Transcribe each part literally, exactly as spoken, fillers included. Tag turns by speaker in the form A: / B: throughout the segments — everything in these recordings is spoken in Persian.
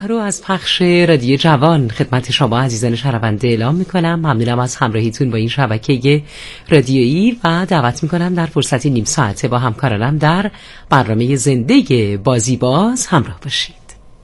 A: رو از پخش رادیو جوان خدمت شما عزیزان شنونده اعلام میکنم. ممنونم از همراهیتون با این شبکه رادیویی و دعوت میکنم در فرصتی نیم ساعته با همکارانم در برنامه زنده بازی باز همراه باشید.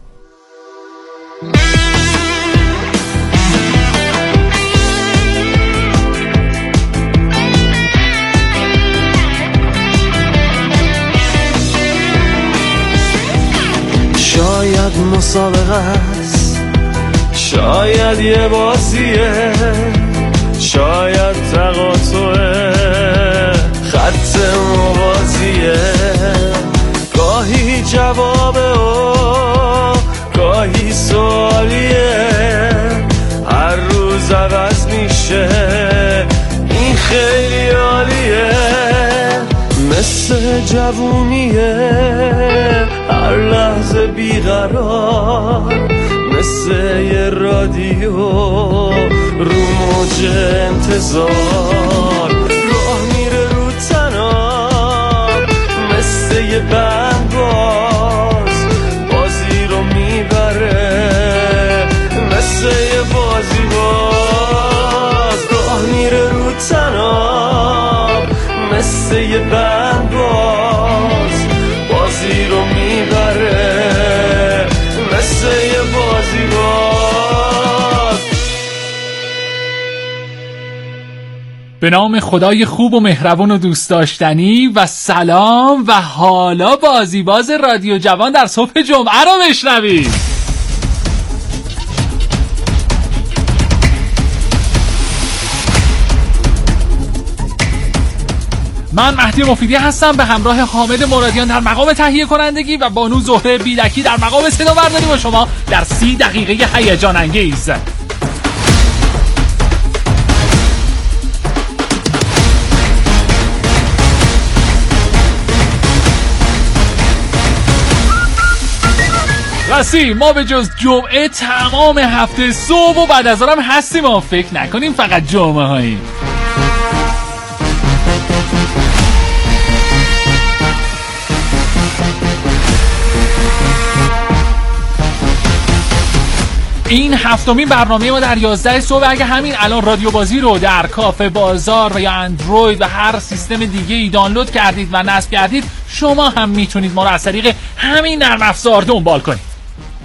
B: شاید مسابقه است، شاید یه بازیه، شاید تقاطعه خط موازیه، گاهی جوابه و گاهی سوالیه، هر روز عوض میشه، این خیلی عالیه، مثل جوونیه، هر لحظه بیقرار، مثل یه رادیو رو موج انتظار، راه میره رو تناب، مثل یه بند باز، بازی رو میبره، مثل یه بازی باز، راه میره رو تناب، مثل یه بند باز، بازی رو میبره، مثل یه بازی باز.
C: به نام خدای خوب و مهربون و دوست داشتنی و سلام و حالا بازی باز رادیو جوان در صبح جمعه رو بشنوید. من مهدی مفیدی هستم به همراه حامد مرادیان در مقام تهیه کنندگی و بانو زهره بیدکی در مقام صدا برداری با شما در سی دقیقه هیجان انگیز. راستی ما به جز جمعه تمام هفته صبح و بعد از آن هم هستیم و فکر نکنیم فقط جمعه هایی. این هفتمین برنامه ما در یازده صبح. اگه همین الان رادیو بازی رو در کافه بازار و یا اندروید و هر سیستم دیگه ای دانلود کردید و نصب کردید، شما هم میتونید ما رو از طریق همین نرم افزار دنبال کنید.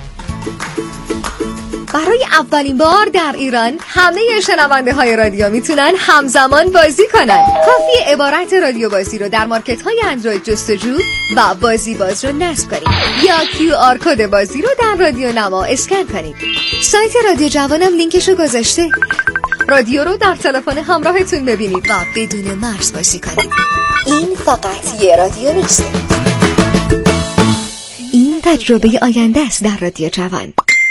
D: برای اولین بار در ایران همه شنونده های رادیو میتونن همزمان بازی کنن. کافیه عبارت رادیو بازی رو در مارکت های اندروید جستجو و بازی باز رو نصب کنید یا کیو آر کد بازی رو در رادیو نما اسکن کنید. سایت رادیو جوانم لینکشو گذاشته. رادیو رو در تلفن همراهتون ببینید و بدون مرز بازی کنید. این فقط یه رادیو نیست، این تجربه آینده است در رادیو جوان.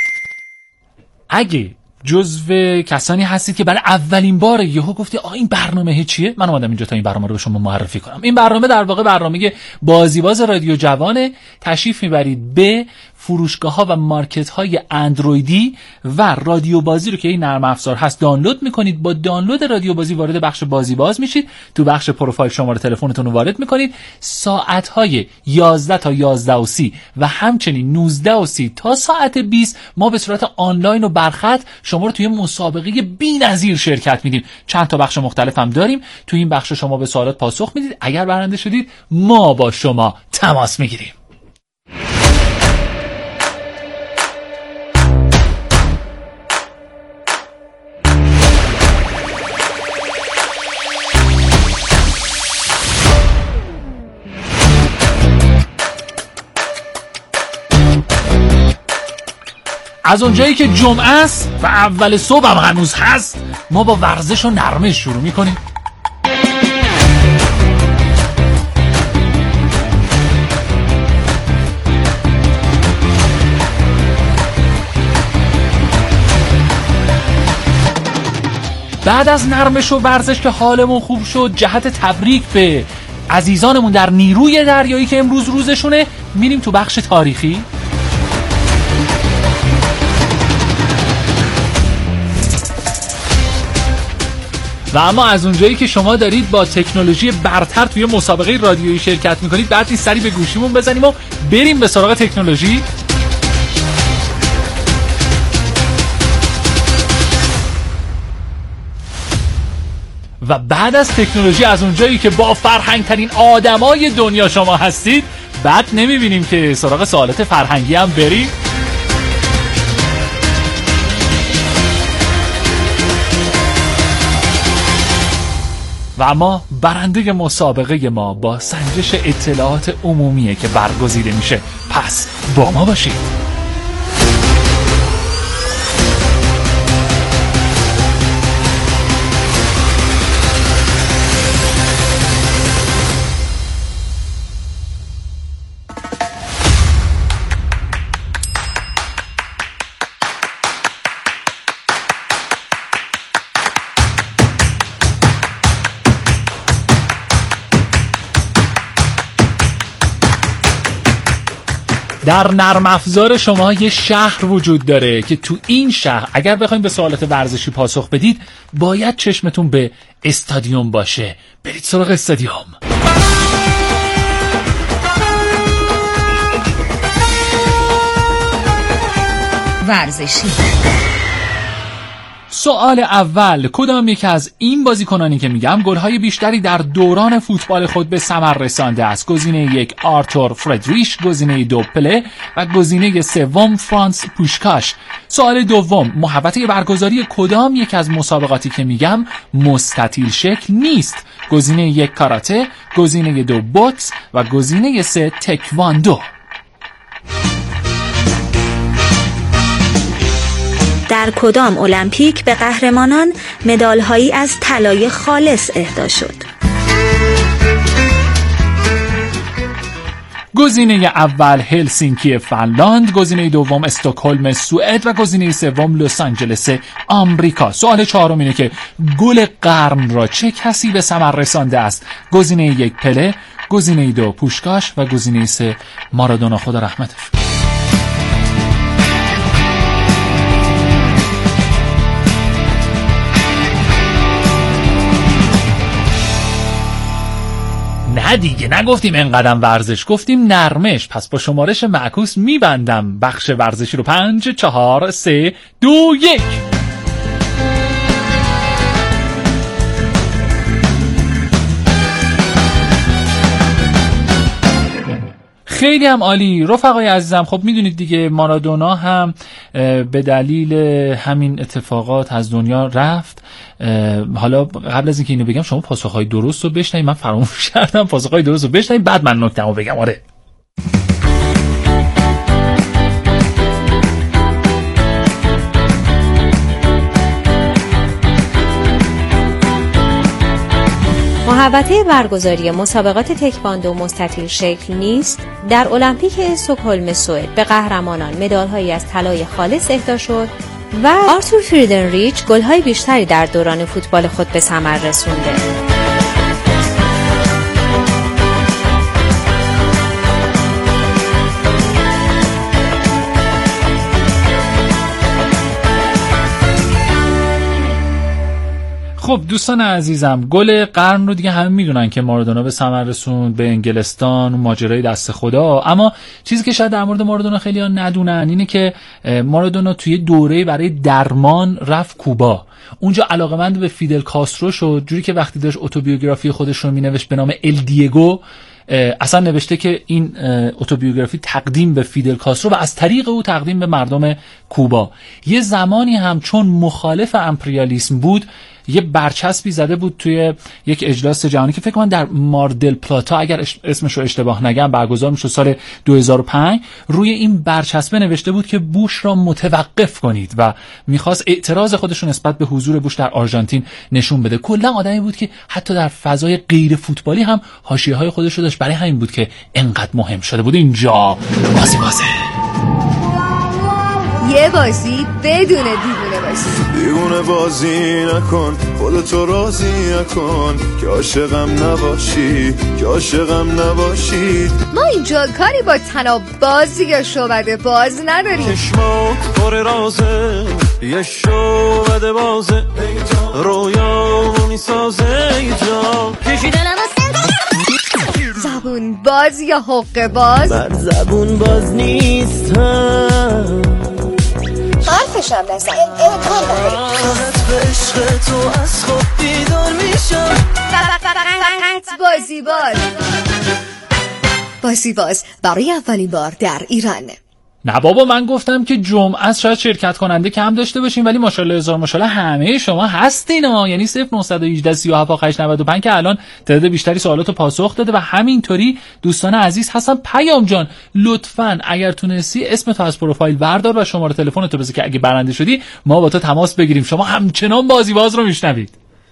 C: اگه جزو کسانی هستید که برای اولین بار یهو گفتی آ این برنامه چیه، من اومدم اینجا تا این برنامه رو به شما معرفی کنم. این برنامه در واقع برنامه بازی باز رادیو جوانه. تشریف میبرید به فروشگاه‌ها و مارکت‌های اندرویدی و رادیو بازی رو که این نرم افزار هست دانلود میکنید. با دانلود رادیو بازی وارد بخش بازی باز میشید. تو بخش پروفایل شماره تلفنتون رو وارد میکنید. ساعت‌های یازده تا یازده و سی و همچنین نوزده و سی تا ساعت بیست ما به صورت آنلاین و برخط شما رو توی مسابقه بی‌نظیر شرکت میدیم. چند تا بخش مختلف هم داریم. تو این بخش شما به سوالات پاسخ میدید. اگر برنده شدید ما با شما تماس میگیریم. از اونجایی که جمعه است و اول صبح هم هنوز هست، ما با ورزش و نرمش شروع میکنیم. بعد از نرمش و ورزش که حالمون خوب شد، جهت تبریک به عزیزانمون در نیروی دریایی که امروز روزشونه، میریم تو بخش تاریخی. و اما از اونجایی که شما دارید با تکنولوژی برتر توی مسابقه رادیویی شرکت میکنید، بعد این سری به گوشیمون بزنیم و بریم به سراغ تکنولوژی. و بعد از تکنولوژی، از اونجایی که با فرهنگ ترین آدمای دنیا شما هستید، بعد نمیبینیم که سراغ سوالات فرهنگی هم بریم. و اما برنده مسابقه ما با سنجش اطلاعات عمومیه که برگزیده میشه. پس با ما باشید. در نرم افزار شما یه شهر وجود داره که تو این شهر اگر بخواید به سوالات ورزشی پاسخ بدید باید چشمتون به استادیوم باشه. برید سراغ استادیوم.
D: ورزشی.
C: سوال اول، کدام یک از این بازیکنانی که میگم گل‌های بیشتری در دوران فوتبال خود به ثمر رسانده است؟ گزینه یک آرتور فردریش، گزینه دو پله و گزینه سوم فرانس پوشکاش. سوال دوم، محوطه برگزاری کدام یک از مسابقاتی که میگم مستطیل شکل نیست؟ گزینه یک کاراته، گزینه دو بوکس و گزینه سه تکواندو.
E: در کدام المپیک به قهرمانان مدال‌هایی از طلای خالص اهدا شد؟
C: گزینه اول هلسینکی فنلاند، گزینه دوم استکهلم سوئد و گزینه سوم لس آنجلس آمریکا. سوال چهارم اینه که گل قرن را چه کسی به ثمر رسانده است؟ گزینه یک پله، گزینه دو پوشکاش و گزینه سه مارادونا، خدا رحمتش. نه دیگه، نگفتیم انقدرم ورزش، گفتیم نرمش. پس با شمارش معکوس میبندم بخش ورزشی رو. پنج، چهار، سه، دو، یک. خیلی هم عالی رفقای عزیزم. خب میدونید دیگه مارادونا هم به دلیل همین اتفاقات از دنیا رفت. حالا قبل از اینکه اینو بگم شما پاسخهای درست رو بشنوید. من فراموش کردم پاسخهای درست رو بشنوید بعد من نکته‌مو بگم. آره
F: محوطه برگزاری مسابقات تکواندو مستطیل شکل نیست. در المپیک استکهلم سوئد به قهرمانان مدال‌هایی از طلای خالص اهدا شد و آرتور فریدریچ گل‌های بیشتری در دوران فوتبال خود به ثمر رسونده.
C: خب دوستان عزیزم، گل قرن رو دیگه همه میدونن که مارادونا به ثمر رسوند به انگلستان و ماجرای دست خدا. اما چیزی که شاید در مورد مارادونا خیلی ها ندونن اینه که مارادونا توی دوره برای درمان رفت کوبا. اونجا علاقمند به فیدل کاسترو شد، جوری که وقتی داشت اتوبیوگرافی خودش رو مینوشت به نام ال دیگو اصلا نوشته که این اتوبیوگرافی تقدیم به فیدل کاسترو و از طریق او تقدیم به مردم کوبا. یه زمانی هم چون مخالف امپریالیسم بود یه برچسبی زده بود توی یک اجلاس جهانی که فکر کنم در مار دل پلاتا اگر اسمشو اشتباه نگم برگزار میشد سال دو هزار و پنج. روی این برچسبه نوشته بود که بوش را متوقف کنید و میخواست اعتراض خودش رو نسبت به حضور بوش در آرژانتین نشون بده. کلا آدمی بود که حتی در فضای غیر فوتبالی هم حاشیه‌های خودش رو داشت. برای همین بود که انقدر مهم شده بود. اینجا بازی بازه
D: یه بازی بدون دیوونه بازی.
B: دیوونه بازی نکن، خودتو راضی نکن که عاشقم نباشی، که عاشقم نباشی.
D: ما اینجا کاری با تناب بازی یا شعبده باز نداریم.
B: چشمات پر رازه، یه شعبده بازه، رویامونی سازه اینجا کشی دلم
D: زبون باز یا حقه باز.
G: من زبون باز نیستم،
D: حرف حرفش هم نزن. امکان نداره. فقط بازی باز. بازی باز برای اولین بار در ایران.
C: نه بابا، من گفتم که جمعه شاید شرکت کننده کم داشته باشیم، ولی ماشاءالله هزار ماشاءالله همه شما هستین ها. یعنی صفر نه یک هشت سه هفت هشت نه پنج که الان تعداد بیشتری سوالاتو پاسخ داده و همینطوری دوستان عزیز هستن. پیام جان لطفاً اگر تونستی اسمتو از پروفایل بردار و شماره تلفنتو بذار که اگه برنده شدی ما با تو تماس بگیریم. شما همچنان بازی باز رو میشنوید.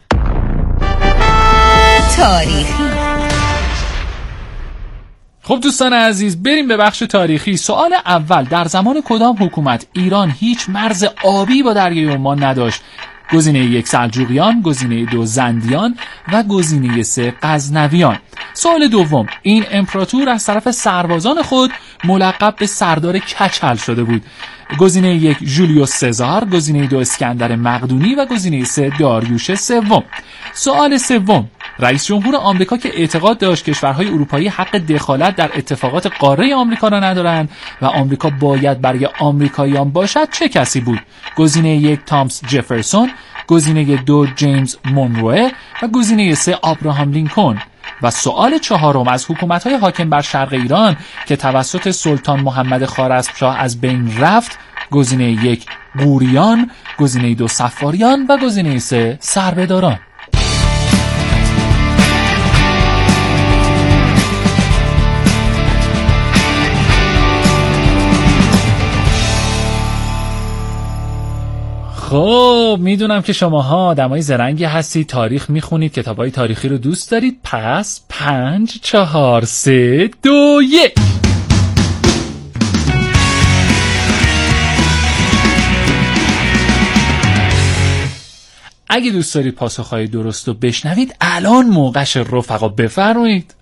D: تاریخی.
C: خب دوستان عزیز، بریم به بخش تاریخی. سوال اول: در زمان کدام حکومت ایران هیچ مرز آبی با دریای عمان نداشت؟ گزینه یک سلجوقیان، گزینه دو زندیان و گزینه سه غزنویان. سوال دوم: این امپراتور از طرف سربازان خود ملقب به سردار کچل شده بود. گزینه یک جولیوس سزار، گزینه دو اسکندر مقدونی و گزینه سه داریوش سوم. سوال سوم: رئیس جمهور آمریکا که اعتقاد داشت کشورهای اروپایی حق دخالت در اتفاقات قاره آمریکا را ندارند و آمریکا باید برای آمریکاییان باشد چه کسی بود؟ گزینه یک تامس جفرسون، گزینه دو جیمز مونروه و گزینه سه آبراهام لینکلن. و سوال چهارم: از حکومت‌های حاکم بر شرق ایران که توسط سلطان محمد خوارزمشاه از بین رفت، گزینه یک غوریان، گزینه دو صفاریان و گزینه سه سربهداران. خب میدونم که شماها آدمای زرنگی هستید، تاریخ میخونید، کتابای تاریخی رو دوست دارید. پس پنج چهار سه دو یک. اگه دوست دارید پاسخهای درست رو بشنوید الان موقعش. رفقا بفرمایید.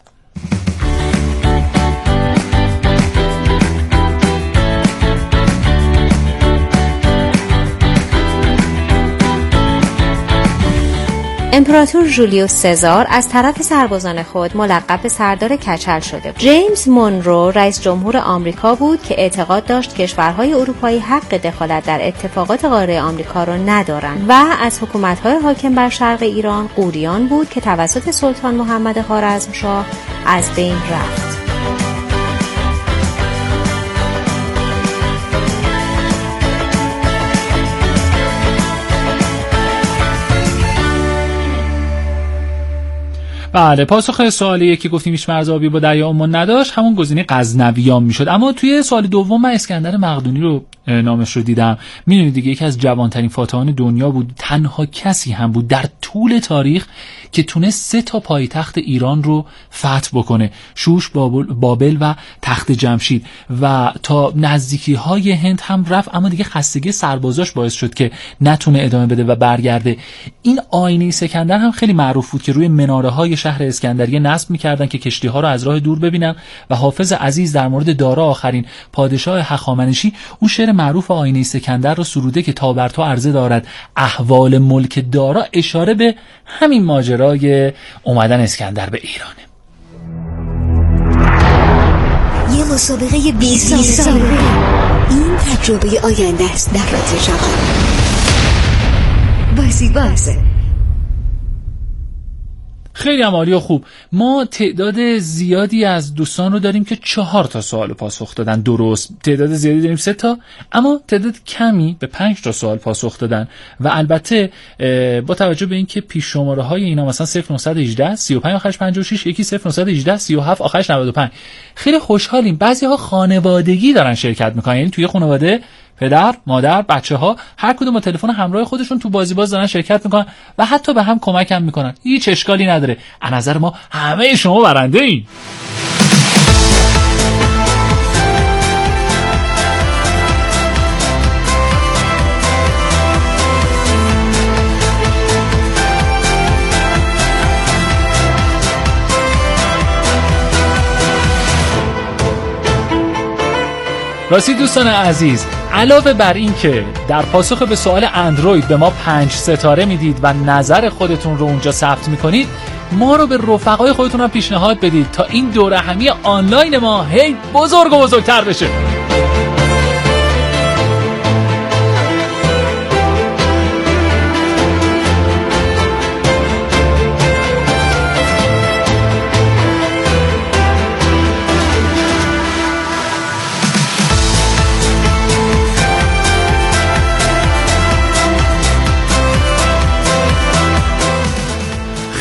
F: امپراتور جولیوس سزار از طرف سربازان خود ملقب به سردار کچل شده بود. جیمز مونرو رئیس جمهور آمریکا بود که اعتقاد داشت کشورهای اروپایی حق دخالت در اتفاقات قاره آمریکا را ندارند و از حکومت‌های حاکم بر شرق ایران غوریان بود که توسط سلطان محمد خوارزمشاه از بین رفت.
C: بله، پاسخ سوال یکی گفتیم هیچ مرز آبی با دریای عمان نداشت، همون گزینه غزنویان میشد. اما توی سوال دوم من اسکندر مقدونی رو نامش رو دیدم. میدونید دیگه یکی از جوانترین فاتحان دنیا بود، تنها کسی هم بود در طول تاریخ که تونست سه تا پایتخت ایران رو فتح بکنه: شوش، بابل, بابل و تخت جمشید، و تا نزدیکی های هند هم رفت، اما دیگه خستگی سربازاش باعث شد که نتونه ادامه بده و برگرده. این آینه سکندر هم خیلی معروف بود که روی مناره های شهر اسکندریه نصب می‌کردن که کشتی‌ها رو از راه دور ببینن و حافظ عزیز در مورد دارا آخرین پادشاه هخامنشی اون شعر معروف آینه سکندر رو سروده که تا بر تو عرضه دارد احوال ملک دارا، اشاره به همین ماجرای اومدن اسکندر به ایرانه.
D: یه مسابقه بیست ساله. این تجربه آینده است در رادیو جوان. بازی باز.
C: خیلی عالی و خوب. ما تعداد زیادی از دوستان رو داریم که چهار تا سوال پاسخ دادن درست، تعداد زیادی داریم سه تا، اما تعداد کمی به پنج تا سوال پاسخ دادن. و البته با توجه به اینکه پیش شماره های اینا مثلا صفر نه یک هشت سی و پنج آخرش پنجاه و شش، یکی صفر نه یک هشت سی و هفت آخرش نود و پنج، خیلی خوشحالیم. بعضی‌ها خانوادگی دارن شرکت میکنن، یعنی توی خانواده پدر، مادر، بچه‌ها هر کدوم با تلفن همراه خودشون تو بازی باز دارن شرکت میکنن و حتی به هم کمک هم میکنن. هیچ اشکالی نداره. از نظر ما همه شما برنده این. راستی دوستان عزیز، علاوه بر این که در پاسخ به سوال اندروید به ما پنج ستاره میدید و نظر خودتون رو اونجا ثبت میکنید، ما رو به رفقای خودتون هم پیشنهاد بدید تا این دوره همی آنلاین ما هی بزرگ و بزرگتر بشه.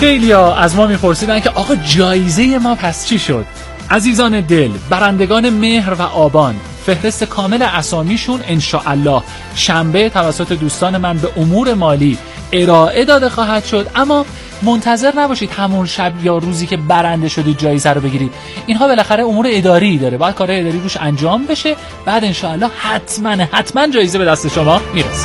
C: خیلیا از ما میپرسیدن که آقا جایزه ما پس چی شد؟ عزیزان دل، برندگان مهر و آبان، فهرست کامل اسامیشون انشاءالله شنبه توسط دوستان من به امور مالی ارائه داده خواهد شد. اما منتظر نباشید همون شب یا روزی که برنده شدید جایزه رو بگیرید. اینها بالاخره امور اداری داره، باید کارهای اداری روش انجام بشه. بعد انشاءالله حتما حتما جایزه به دست شما میرسه.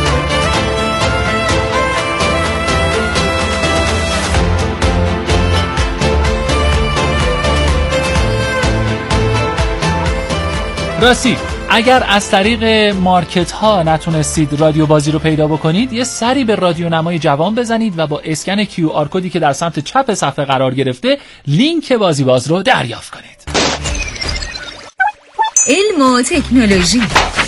C: راستی اگر از طریق مارکت ها نتونستید رادیو بازی رو پیدا بکنید، یه سری به رادیو نمای جوان بزنید و با اسکن کیو آر کدی که در سمت چپ صفحه قرار گرفته لینک بازی باز رو دریافت کنید.
G: علم و تکنولوژی.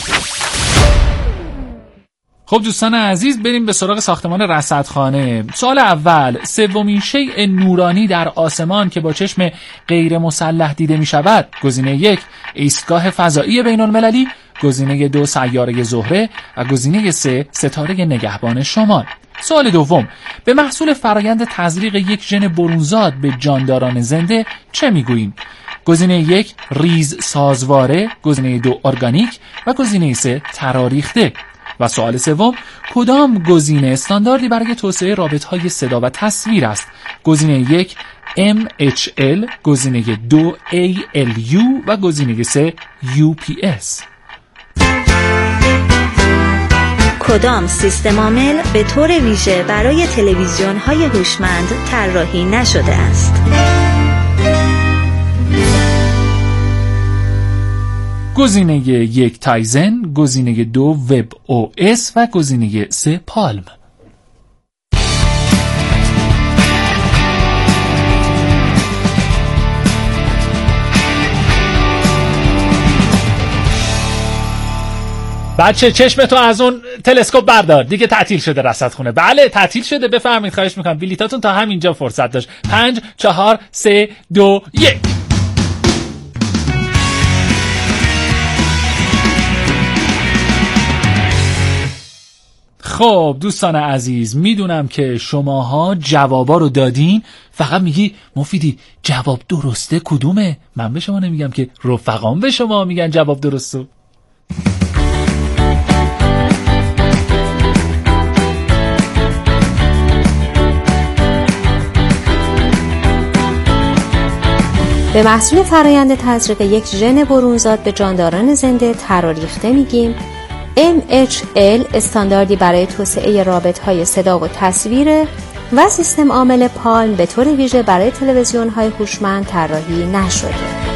C: خب دوستان عزیز، بریم به سراغ ساختمان رصدخانه. سوال اول، سومین شیء نورانی در آسمان که با چشم غیر مسلح دیده می شود؟ گزینه یک ایستگاه فضایی بین المللی، گزینه دو سیاره زهره و گزینه سه ستاره نگهبان شمال. سوال دوم، به محصول فرایند تزریق یک ژن برونزاد به جانداران زنده چه میگوییم؟ گزینه یک ریز سازواره، گزینه دو ارگانیک و گزینه سه تراریخته. و سوال سوم، کدام گزینه استانداردی برای توسعه رابطهای صدا و تصویر است؟ گزینه یک ام اچ ال، گزینه دو ای ال یو و گزینه سه یو پی اس.
E: کدام سیستم عامل به طور ویژه برای تلویزیون‌های هوشمند طراحی نشده است؟
C: گزینه یک تایزن، گزینه دو وب او اس و گزینه سه پالم. بچه چشمتو از اون تلسکوپ بردار، دیگه تعطیل شده رصدخونه. بله تعطیل شده، بفرمایید، خواهش میکنم بلیطاتون تا همینجا فرصت داشت. پنج چهار سه دو یک. خب دوستان عزیز، میدونم که شماها جوابا رو دادین، فقط میگی مفیدی جواب درسته کدومه؟ من به شما نمیگم که، رفقام به شما میگن جواب درسته.
F: به محصول فرایند تزریق یک ژن برونزاد به جانداران زنده تراریخته میگیم ام اچ ال، استانداردی برای توسعه رابطهای صدا و تصویر، و سیستم عامل پالم به طور ویژه برای تلویزیون‌های هوشمند طراحی نشده.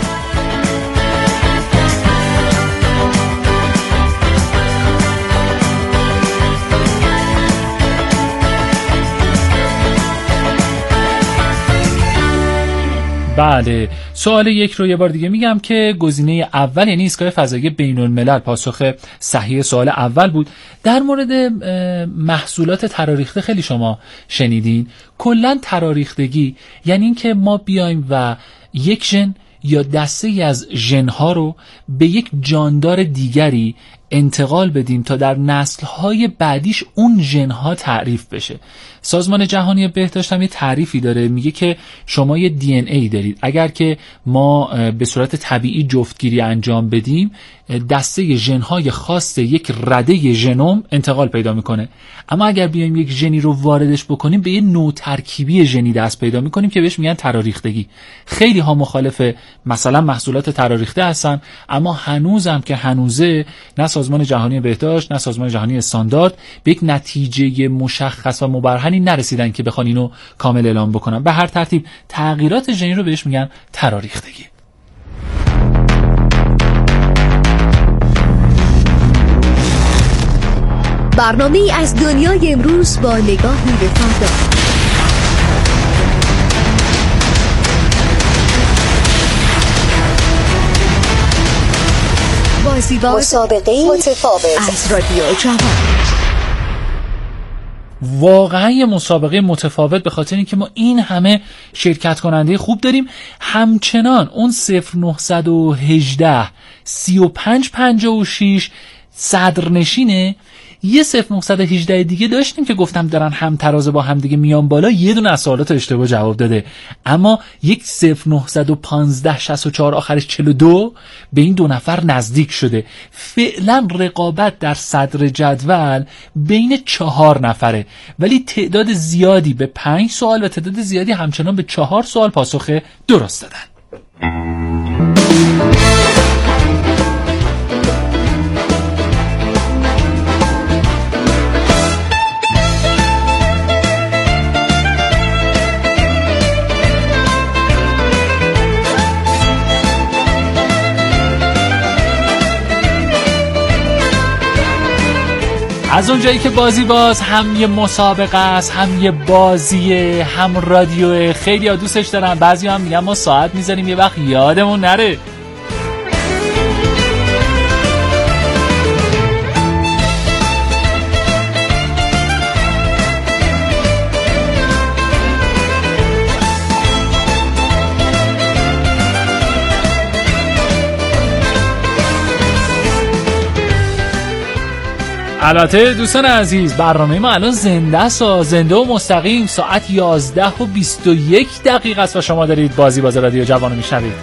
C: بله، سوال یک رو یه بار دیگه میگم که گزینه اول یعنی ایستگاه فضایی بین الملل پاسخ صحیح سوال اول بود. در مورد محصولات تراریخته خیلی شما شنیدین. کلا تراریختگی یعنی این که ما بیایم و یک ژن یا دسته ای از ژن‌ها رو به یک جاندار دیگری انتقال بدیم تا در نسل‌های بعدیش اون ژن‌ها تعریف بشه. سازمان جهانی بهداشت هم یه تعریفی داره، میگه که شما یه دی ان ای دارید. اگر که ما به صورت طبیعی جفتگیری انجام بدیم، دسته ژن‌های خاص یک رده ژنوم انتقال پیدا میکنه. اما اگر بیایم یک ژنی رو واردش بکنیم، به یه نوع ترکیبی ژنی دست پیدا میکنیم که بهش میگن تراریختگی. خیلی ها مخالف مثلا محصولات تراریخته هستن، اما هنوزم که هنوزه نه سازمان جهانی بهداشت نه سازمان جهانی استاندارد به یک نتیجه مشخص و مبرهنی نرسیدن که بخوان اینو کامل اعلام بکنن. به هر ترتیب تغییرات ژنی رو بهش میگن تراریختگی.
D: برنامه از دنیای امروز با نگاهی به فردا. بازیباز مسابقه متفاوت از رادیو جوان.
C: واقعا یه مسابقه متفاوت به خاطر اینکه ما این همه شرکت کننده خوب داریم. همچنان اون صفر نهصد و هجده سی و پنج پنجاه و شش صدرنشینه. یه صفر نه یک هشت دیگه داشتیم که گفتم دارن هم ترازه با هم دیگه میان بالا، یه دونه از سوالات اشتباه جواب داده، اما یک صفر نه یک پنج شش چهار آخرش چهل و دو به این دو نفر نزدیک شده. فعلا رقابت در صدر جدول بین چهار نفره، ولی تعداد زیادی به پنج سوال و تعداد زیادی همچنان به چهار سوال پاسخ درست دادن. از اونجایی که بازی باز هم یه مسابقه است، هم یه بازیه، هم رادیوه، خیلی ها دوستش دارن، بعضی هم میگن ما ساعت میذاریم یه وقت یادمون نره. البته دوستان عزیز، برنامه ما الان زنده است، زنده و مستقیم، ساعت یازده و بیست و یک دقیقه است و شما دارید بازی باز رادیو جوان رو میشنوید.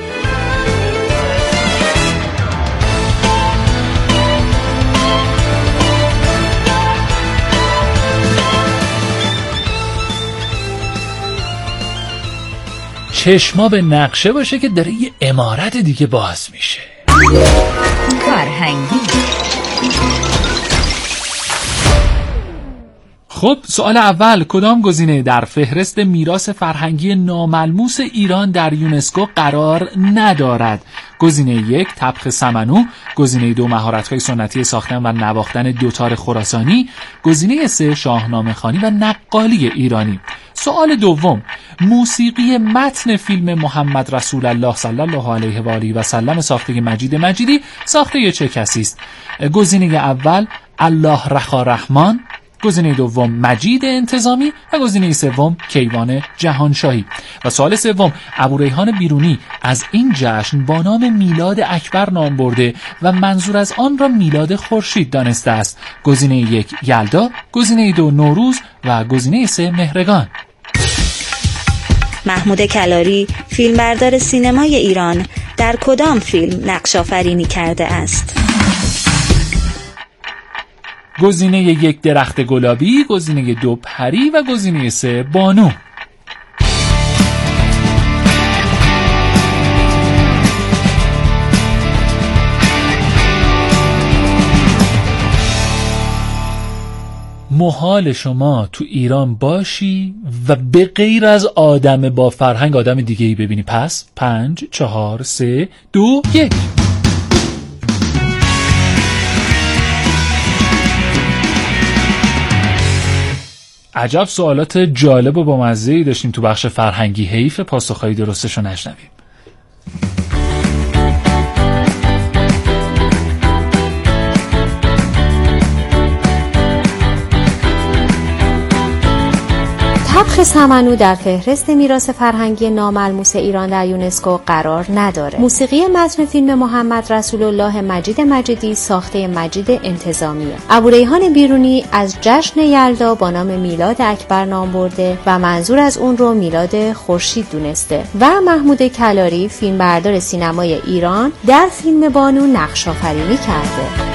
C: چشما به نقشه باشه که داره یه عمارت دیگه باز میشه.
G: فرهنگی.
C: خب سوال اول، کدام گزینه در فهرست میراث فرهنگی ناملموس ایران در یونسکو قرار ندارد؟ گزینه یک طبخ سمنو، گزینه دو مهارت‌های سنتی ساختن و نواختن دوتار خراسانی، گزینه سه شاهنامه خوانی و نقالی ایرانی. سوال دوم، موسیقی متن فیلم محمد رسول الله صلی الله علیه و آله و سلم ساخته مجید مجیدی ساخته چه کسی است؟ گزینه اول الله رخا رحمان، گزینه دوم مجید انتظامی و گزینه سوم کیوان جهانشاهی. و سوال سوم، ابوریحان بیرونی از این جشن با نام میلاد اکبر نام برده و منظور از آن را میلاد خورشید دانسته است. گزینه یک یلدا، گزینه دو نوروز و گزینه سه مهرگان.
E: محمود کلاری، فیلمبردار سینمای ایران، در کدام فیلم نقش آفرینی کرده است؟
C: گزینه یک درخت گلابی، گزینه دو پری و گزینه سه بانو. محال شما تو ایران باشی و به غیر از آدم با فرهنگ آدم دیگه ای ببینی. پس پنج، چهار، سه، دو، یک. عجب سوالات جالب و بامزه‌ای داشتیم تو بخش فرهنگی، حیف پاسخهای درستشو نشنویم.
F: طبخ سمنو در فهرست میراث فرهنگی ناملموس ایران در یونسکو قرار نداره. موسیقی متن فیلم محمد رسول الله مجید مجیدی ساخته مجید انتظامیه. ابوریحان بیرونی از جشن یلدا با نام میلاد اکبر نام برده و منظور از اون رو میلاد خورشید دونسته. و محمود کلاری، فیلمبردار سینمای ایران، در فیلم بانو نقش آفرینی کرده.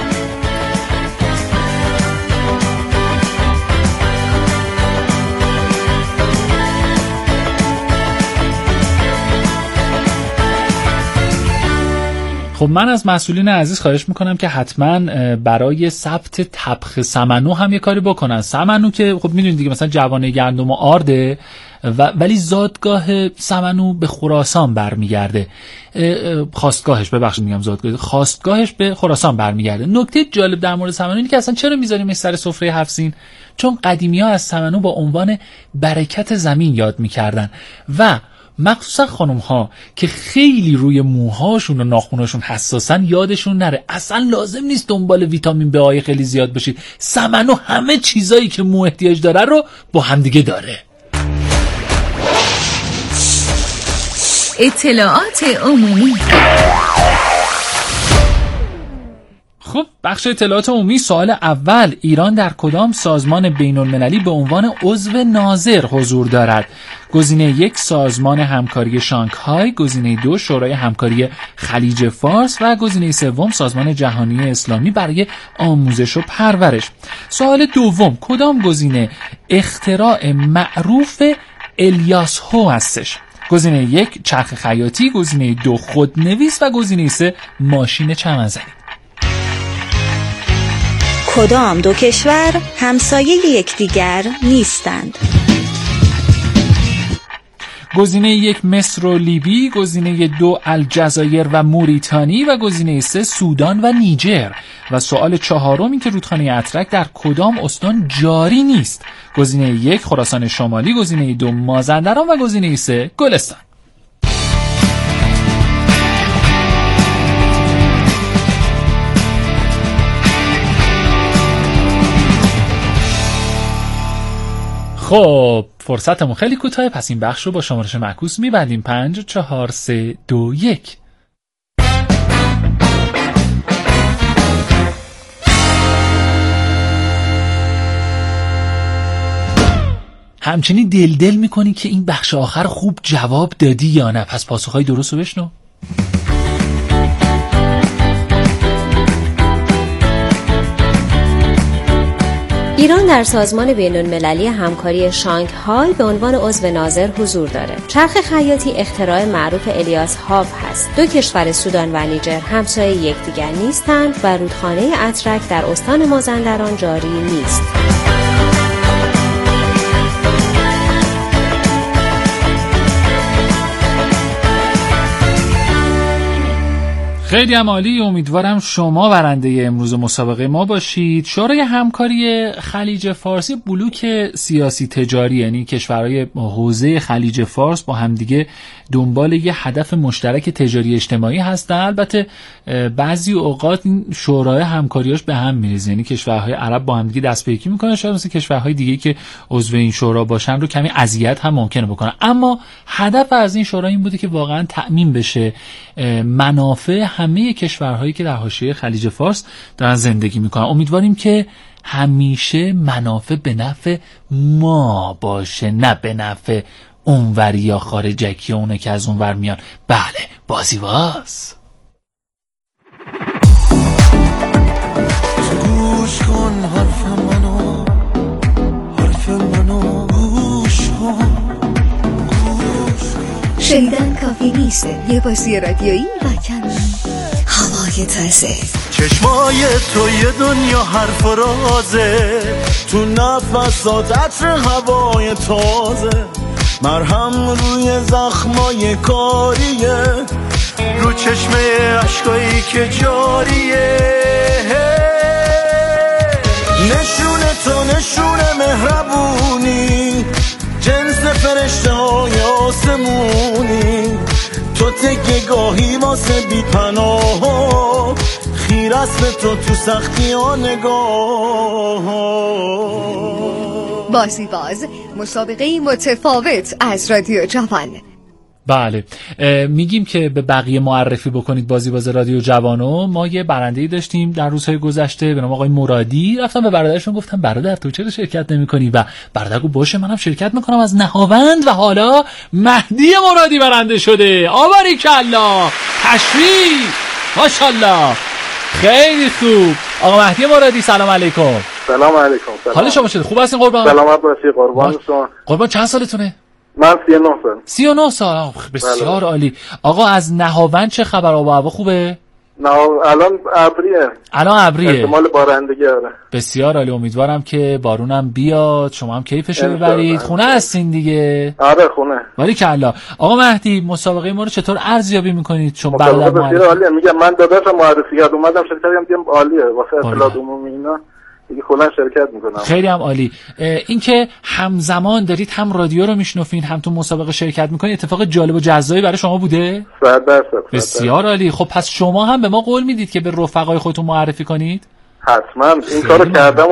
C: خب من از مسئولین عزیز خواهش میکنم که حتما برای ثبت طبخ سمنو هم یه کاری بکنن. سمنو که خب میدونید دیگه مثلا جوانه گندم و آرده و ولی زادگاه سمنو به خراسان برمیگرده. خواستگاهش ببخشید میگم زادگاه، خواستگاهش به خراسان برمیگرده. نکته جالب در مورد سمنو اینه که اصلا چرا میذاریمش سر سفره هفت سین؟ چون قدیمی‌ها از سمنو با عنوان برکت زمین یاد میکردن و مخصوصا خانم ها که خیلی روی موهاشون و ناخوناشون حساسن یادشون نره اصلا لازم نیست دنبال ویتامین بی های خیلی زیاد بشید. سمنو همه چیزایی که مو احتیاج داره رو با همدیگه داره.
G: اطلاعات عمومی.
C: خب بخش اطلاعات عمومی. سوال اول: ایران در کدام سازمان بین‌المللی به عنوان عضو ناظر حضور دارد؟ گزینه یک سازمان همکاری شانگهای، گزینه دو شورای همکاری خلیج فارس و گزینه سوم سازمان جهانی اسلامی برای آموزش و پرورش. سوال دوم: کدام گزینه اختراع معروف الیاس هو هستش؟ گزینه یک چرخ خیاطی، گزینه دو خودنویس و گزینه سه ماشین چمنزنی.
E: کدام دو کشور همسایه یکدیگر نیستند؟
C: گزینه یک مصر و لیبی، گزینه دو الجزایر و موریتانی و گزینه سه سودان و نیجر. و سوال چهارم این که رودخانه اترک در کدام استان جاری نیست؟ گزینه یک خراسان شمالی، گزینه دو مازندران و گزینه سه گلستان. خب فرصتمون خیلی کوتاهه، پس این بخش رو با شمارش معکوس میبندیم. پنج چهار سه دو یک. همچنین دل دل میکنی که این بخش آخر خوب جواب دادی یا نه. پس پاسخهای درست رو بشنو.
F: ایران در سازمان بین‌المللی همکاری شانگهای به عنوان عضو ناظر حضور داره. چرخ خیاطی اختراع معروف الیاس هاو هست. دو کشور سودان و نیجر همسایه یکدیگر نیستند و رودخانه اترک در استان مازندران جاری نیست.
C: خیلی هم عالی. امیدوارم شما برنده امروز مسابقه ما باشید. شورای همکاری خلیج فارس بلوک سیاسی تجاری، یعنی کشورهای حوزه خلیج فارس با همدیگه دنبال یه هدف مشترک تجاری اجتماعی هستن. البته بعضی اوقات این شورای همکاریاش به هم میریزه، یعنی کشورهای عرب با همدیگه دست به یکی میکنن، شاید مثل کشورهای دیگه که عضو این شورا باشن رو کمی اذیت هم ممکنه بکنن. اما هدف از این شورا این بوده که واقعا تأمین بشه منافع همه کشورهایی که در حاشیه خلیج فارس دارن زندگی میکنن. امیدواریم که همیشه منافع به نفع ما باشه، نه به نفع اونوری یا خارجکی اونه که از اونور میان. بله بازی باز.
B: گوش کن حرف منو، حرف منو گوش کن.
D: شنیدن کافی نیست، یه بازی رادیویی و کمی هوای تازه.
B: چشمای تو یه دنیا حرف و رازه، تو نفسات عطر هوای تازه، مرهم روی زخمای کاریه، رو چشمه عشقایی که جاریه. نشون تو نشون مهربونی، جنس فرشته های آسمونی، تو تکه گاهی واسه بی پناه، خیر است تو تو سختی ها نگاه.
D: بازی باز مسابقه متفاوت از رادیو جوان.
C: بله میگیم که به بقیه معرفی بکنید بازی باز رادیو جوانو. ما یه برنده‌ای داشتیم در روزهای گذشته به نام آقای مرادی. رفتم به برادرشون گفتم برادر تو چرا شرکت نمی‌کنی؟ و برادر گفت باشه منم شرکت می‌کنم از نهاوند. و حالا مهدی مرادی برنده شده. آباریکالله، تشریف، ماشاءالله، خیلی خوب. آقا مهدی مرادی سلام علیکم.
H: سلام علیکم.
C: حال شما چطوره؟ خوب هستین قربان؟
H: سلامت باشی قربان شما.
C: قربان چند سالتونه؟
H: من سی و نه سال.
C: سی و نه سال. بسیار
H: بله.
C: عالی. آقا از نهاوند چه خبر؟ آب و هوا خوبه؟
H: نه الان ابریه.
C: الان ابریه.
H: احتمال بارندگی آره.
C: بسیار عالی. امیدوارم که بارونم بیاد، شما هم کیفشو ببرید. خونه هستین دیگه؟
H: آره خونه.
C: باریکالله. آقا مهدی مسابقه ما رو چطور ارزیابی میکنید؟ چون
H: برادر بسیار عالیه. میگم من داداشم معرفی کرد اومدم شرکت کردم، دیدم عالیه واسه اطلاعات عمومی اینا. دیگه کلا شرکت میکنم. خیلی
C: هم عالی. اینکه همزمان دارید هم رادیو رو میشنوین هم تو مسابقه شرکت میکنید اتفاق جالب و جذابی برای شما بوده؟
H: صد درصد.
C: بسیار عالی. خب پس شما هم به ما قول میدید که به رفقای خودتون معرفی کنید؟
H: حتما این کارو کردم.